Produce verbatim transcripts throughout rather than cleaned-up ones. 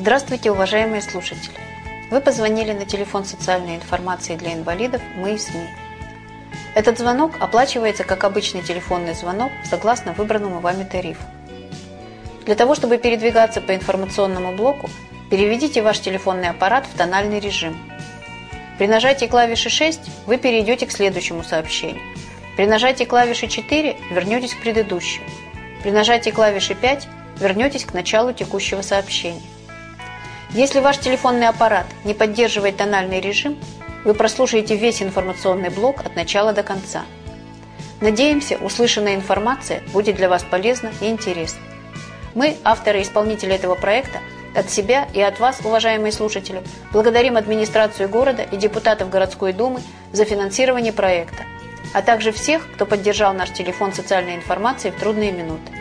Здравствуйте, уважаемые слушатели! Вы позвонили на телефон социальной информации для инвалидов «Мы и СМИ». Этот звонок оплачивается как обычный телефонный звонок согласно выбранному вами тарифу. Для того, чтобы передвигаться по информационному блоку, переведите ваш телефонный аппарат в тональный режим. При нажатии клавиши шесть вы перейдете к следующему сообщению. При нажатии клавиши четыре вернетесь к предыдущему. При нажатии клавиши пять вернетесь к началу текущего сообщения. Если ваш телефонный аппарат не поддерживает тональный режим, вы прослушаете весь информационный блок от начала до конца. Надеемся, услышанная информация будет для вас полезна и интересна. Мы, авторы и исполнители этого проекта, от себя и от вас, уважаемые слушатели, благодарим администрацию города и депутатов городской думы за финансирование проекта, а также всех, кто поддержал наш телефон социальной информации в трудные минуты.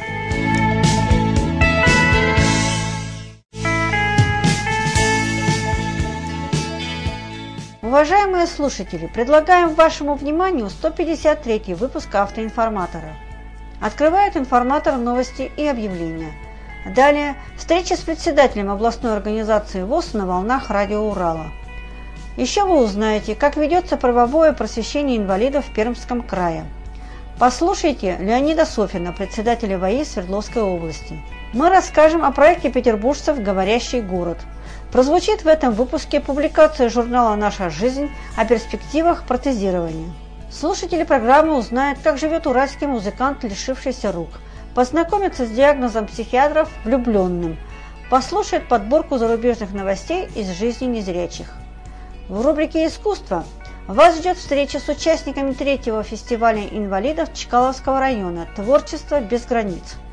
Уважаемые слушатели, предлагаем вашему вниманию сто пятьдесят третий выпуск «Автоинформатора». Открывает информатор новости и объявления. Далее встреча с председателем областной организации ВОС на волнах радио Урала. Еще вы узнаете, как ведется правовое просвещение инвалидов в Пермском крае. Послушайте Леонида Софина, председателя ВАИ Свердловской области. Мы расскажем о проекте петербуржцев «Говорящий город». Прозвучит в этом выпуске публикация журнала «Наша жизнь» о перспективах протезирования. Слушатели программы узнают, как живет уральский музыкант, лишившийся рук, познакомятся с диагнозом психиатров влюбленным, послушают подборку зарубежных новостей из жизни незрячих. В рубрике «Искусство» вас ждет встреча с участниками третьего фестиваля инвалидов Чкаловского района «Творчество без границ».